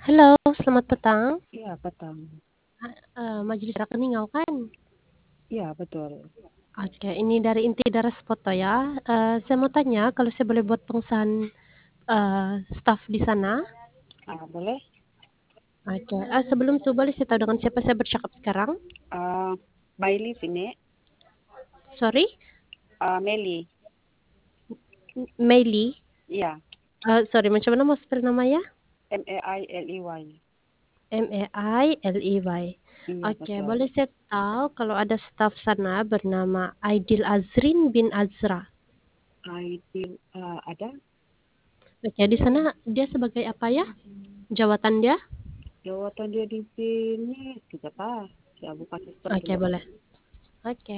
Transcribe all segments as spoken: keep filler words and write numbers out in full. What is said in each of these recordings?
Halo, selamat petang. Iya, petang. Eee, majelis rekening kan? Iya, betul. Oke, ini dari Inti Daras Foto ya. Eee, saya mau tanya kalau saya boleh buat pengesahan, eee, staf di sana? Ah, boleh? Oke, eee, sebelum itu boleh saya tahu dengan siapa saya bercakap sekarang? Uh, Maili sini. Sorry? Uh, Meli. M Meili? Iya. Eee, sorry macam mana mau spell namanya? M E I L E Y. M E I L E Y. Iya, Oke, betul. boleh saya tahu kalau ada staf sana bernama Aidil Azrin bin Azra? Aidil, uh, ada? Oke, di sana dia sebagai apa ya, jawatan dia? Jawatan dia di sini tidak tahu. Ya, bukan sistem Oke, dulu. boleh. Oke.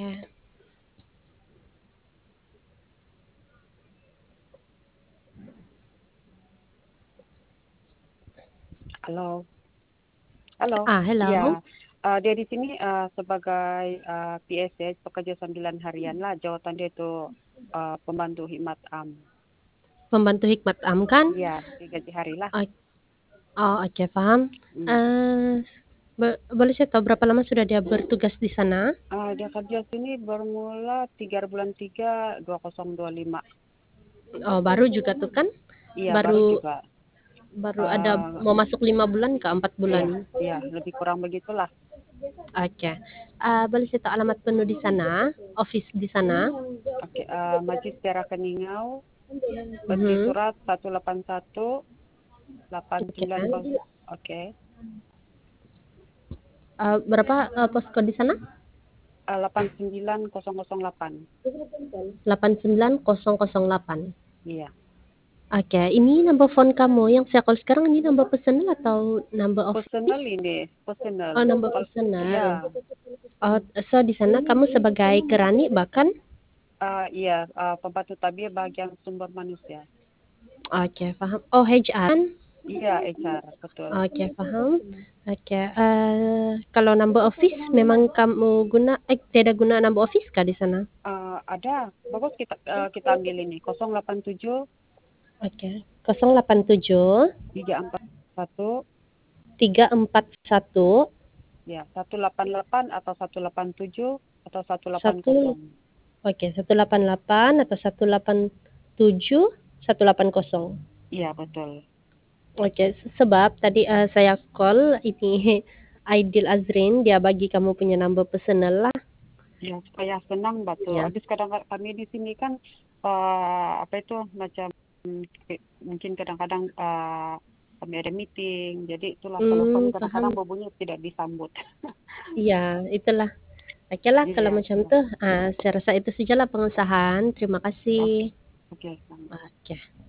Halo. Halo. Ah, hello. Iya. Uh, dia di sini uh, sebagai uh, P S S, pekerja sambilan harian lah. Jawatan dia itu uh, pembantu khidmat am. Pembantu hikmat am kan? Iya, digaji hari lah. Ok oh, oke, paham. Hmm. Eee, bo boleh saya tahu berapa lama sudah dia bertugas di sana? Uh, dia kerja sini bermula tiga bulan tiga dua ribu dua puluh lima. Oh, baru juga tuh kan? Iya, baru Baru juga. baru ada Uh, mau masuk lima bulan ke empat iya, bulan? iya, lebih kurang begitulah. Oke. Eee, boleh saya tahu alamat penuh di sana, office di sana? Oke, uh, Majlis Tiara Keningau, Peti Mhm. Surat satu delapan satu delapan Oke. sembilan nol. Oke. Eee, berapa, eee, posko di sana? Uh, delapan sembilan nol nol delapan. delapan sembilan nol nol delapan. Iya. Oke, ini number phone kamu yang saya call sekarang ini number personal atau number Personal office? ini, personal. Oh, number Kalau personal. iya, Oh, so di sana kamu sebagai kerani bahkan? uh, iya, uh, pembantu tabir bagian sumber manusia. Oke, paham. Oh, H R kan? Iya, H R, betul. Oke, paham. Oke, eh kalau number office memang kamu guna eh tidak guna number office kah di sana? Uh, ada, bagus kita uh, kita ambil ini nol delapan tujuh Oke. nol delapan tujuh tiga empat satu. tiga empat satu Ya, satu delapan delapan atau satu delapan tujuh atau satu delapan satu. nol. Oke, satu delapan delapan atau satu delapan tujuh satu delapan nol. Iya, betul. Oke, sebab tadi uh, saya call ini Aidil Azrin, dia bagi kamu punya number personal lah. Ya, supaya senang, betul. Ya. Habis kadang kami di sini kan, uh, apa itu, macam mm, mungkin kadang-kadang uh, kami ada meeting, jadi itulah telepon Hmm, kadang-kadang paham. berbunyi tidak disambut. Iya, itulah. Oke lah kalau Iya, macam sudah. tuh, ah, saya rasa itu sajalah pengesahan. Terima kasih. Oke, oke. Oke.